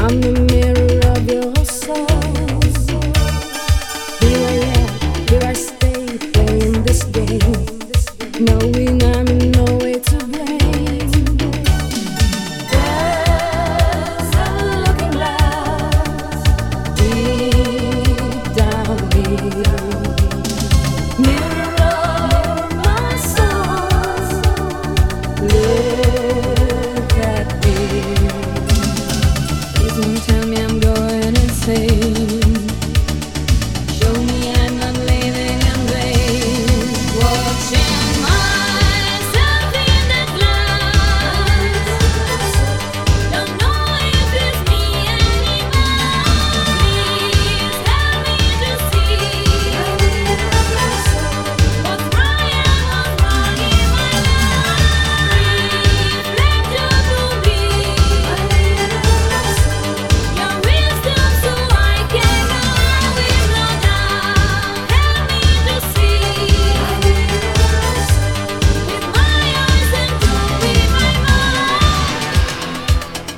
I'm the mirror of your soul. Here I am, here I stay, playing this game, knowing I'm in no way to blame. There's a looking glass deep down here, mirror of my soul. Look at me. Please don't tell me I'm going insane. Show me I'm not living in vain. Watching myself in the glass. Don't know if it's me anymore. Please help me to see what's right and what's wrong in my life. Reflect to me your wisdom so I can know with no doubt. Help me to see with my eyes and do with my mind.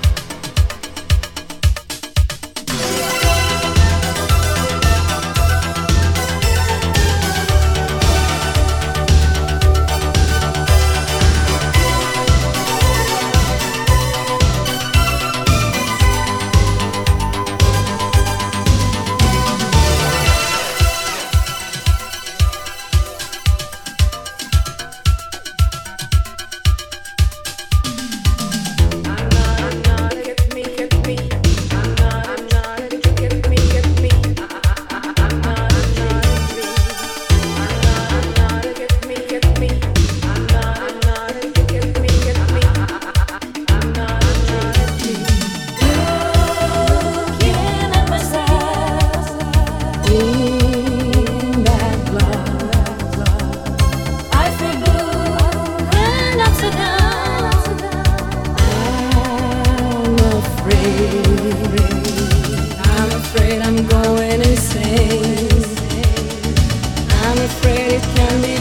Looking at myself in that glass, I feel blue and upside down. I'm afraid I'm going insane. I'm afraid it can be